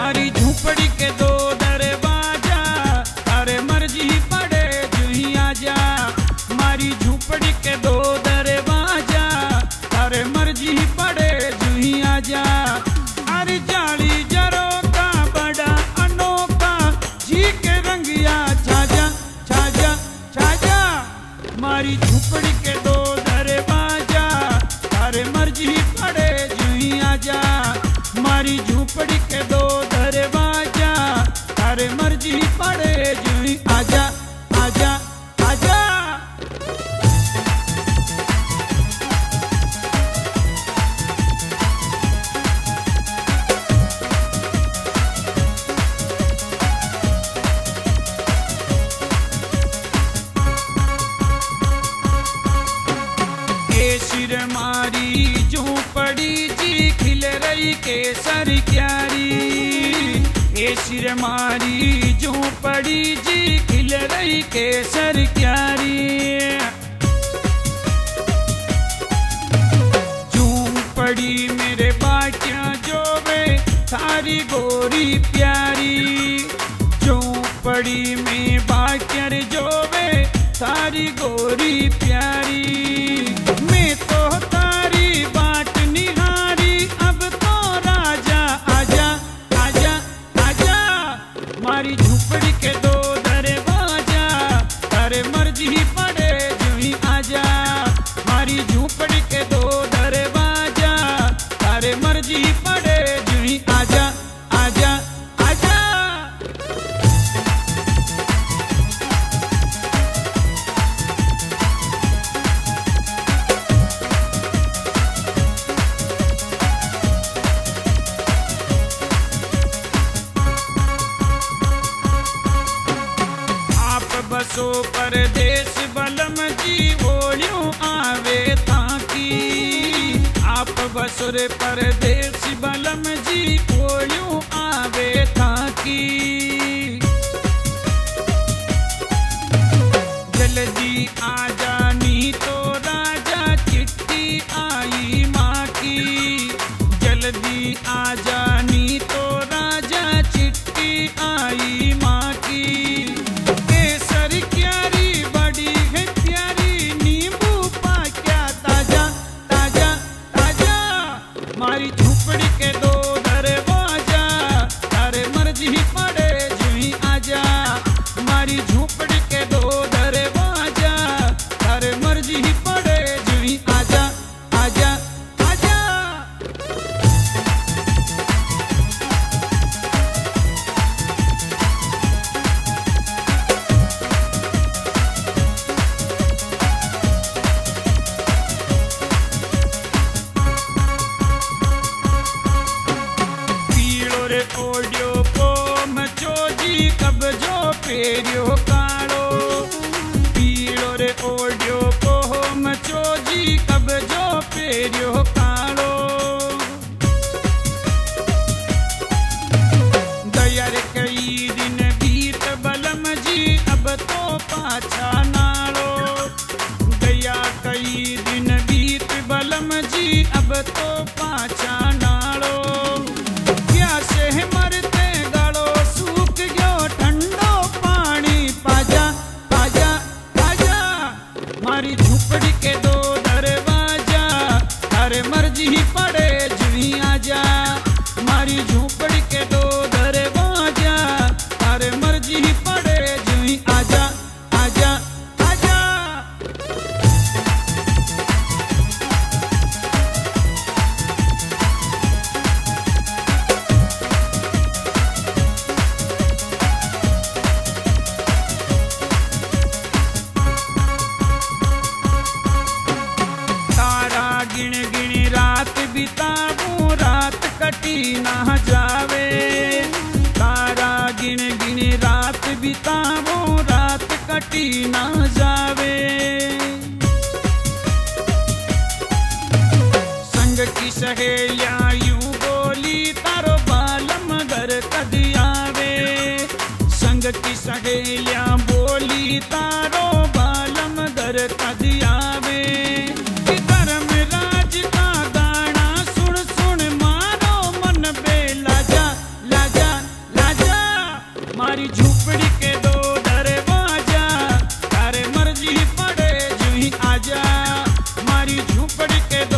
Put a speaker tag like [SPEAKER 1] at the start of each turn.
[SPEAKER 1] मारी झूपड़ी के दो दरवाजा, तारे मर्जी पड़े जुही आजा। मारी झूपड़ी के दो दरवाजा, तारे मर्जी पड़े जुही आजा। अरे जाली जरो का बड़ा अनोखा, जी के रंगिया छाजा छाजा छाजा। मारी झूपड़ी के दो दरवाजा, तारे मर्जी पड़े जुही आजा। मारी झूपड़ी के दो दरवाजा, तारे मर्जी पड़े जुही आजा आजा आजा। सिर मारी झूपड़ी जी खिल रही केसर क्यारी। ए सिर मारी झूपड़ी जी खिल रही केसर क्यारी। झूपड़ी मेरे बाटिया जोवे थारी गोरी प्यारी। झूपड़ी में बाटिया जोवे थारी गोरी प्यारी। मैं तो तारी बाट निहारी, अब तो राजा आजा आजा आजा। मारी झूपड़ी के दो दरवाजा, तारे मर्जी पड़े जुही आजा। मारी झूपड़ी के दो दरवाजा, तारे मर्जी पड़े जुही आजा आजा आजा। बसो परदेश बलम जी ओलियों आवे ताकी। आप बसुर परदेश बलम जी ओलियों आवे ताकी। जल्दी आ जानी तो राजा चिट्ठी आई माँ की। जल्दी आ जानी तो राजा चिट्ठी आई माँ की। मारी झूपड़ी के दो दरवाजा, तारे मर्जी पड़े जुही आजा। मारी झूपड़ी के दो दरवाजा, तारे मर्जी पड़े जुही आजा आजा आजा। ओडियो को मचो जी कब जो पेरियो काड़ो। पीड़ो रे ओडियो को मचो जी कब जो पेरियो काड़ो। दया रे कई दिन बीत बलम जी अब तो पाछा नाड़ो। दया कई दिन बीत बलम जी अब तो पाछा नाड़ो। मरते गाड़ो सूख गयो ठंडो पानी पाजा पाजा पाजा। मारी झूपड़ी के दो दरवाजा, तारे मर्जी पड़े जुही आजा। मारी झूपड़ी के दो दरवाजा, तारे मर्जी पड़े जुही आजा आजा आजा। गिण गिण रात बिताऊं रात कटी ना जावे। तारा गिण गिण रात बिताऊं रात कटी ना जावे। संग की सहेलियां यूं बोली तारो बालम घर कद आवे। संग की सहेलियां बोली तारो बालम घर कद आवे। धर्मराज का गाना सुन सुन मारो मन बे लाजा लाजा मारी झोपड़ी के